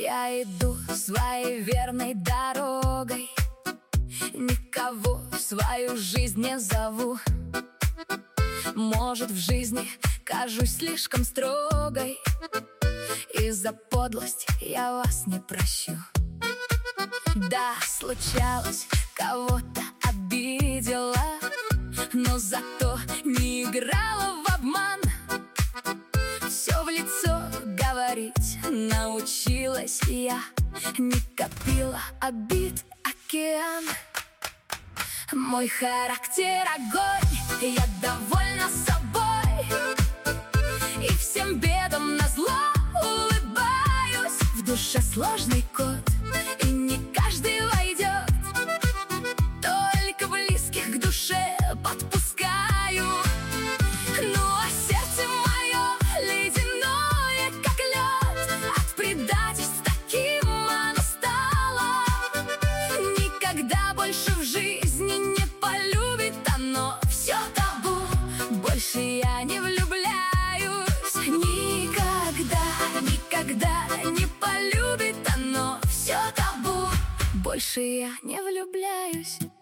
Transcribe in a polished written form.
Я иду своей верной дорогой, никого в свою жизнь не зову. Может, в жизни кажусь слишком строгой, и за подлость я вас не прощу. Да, случалось, кого-то обидела, но зато не играла в обман. Все в лицо говорить научилась я, не копила обид океан. Мой характер огонь, я довольна собой, и всем бедам назло улыбаюсь. В душе сложный код, и не каждый войдет, только близких к душе подпускаю. Ну а сердце мое ледяное, как лед, от предательств таким оно стало. Никогда больше в жизни не полюбит оно, все табу, больше я не влюбляюсь. Никогда, никогда не полюбит оно, все табу, больше я не влюбляюсь.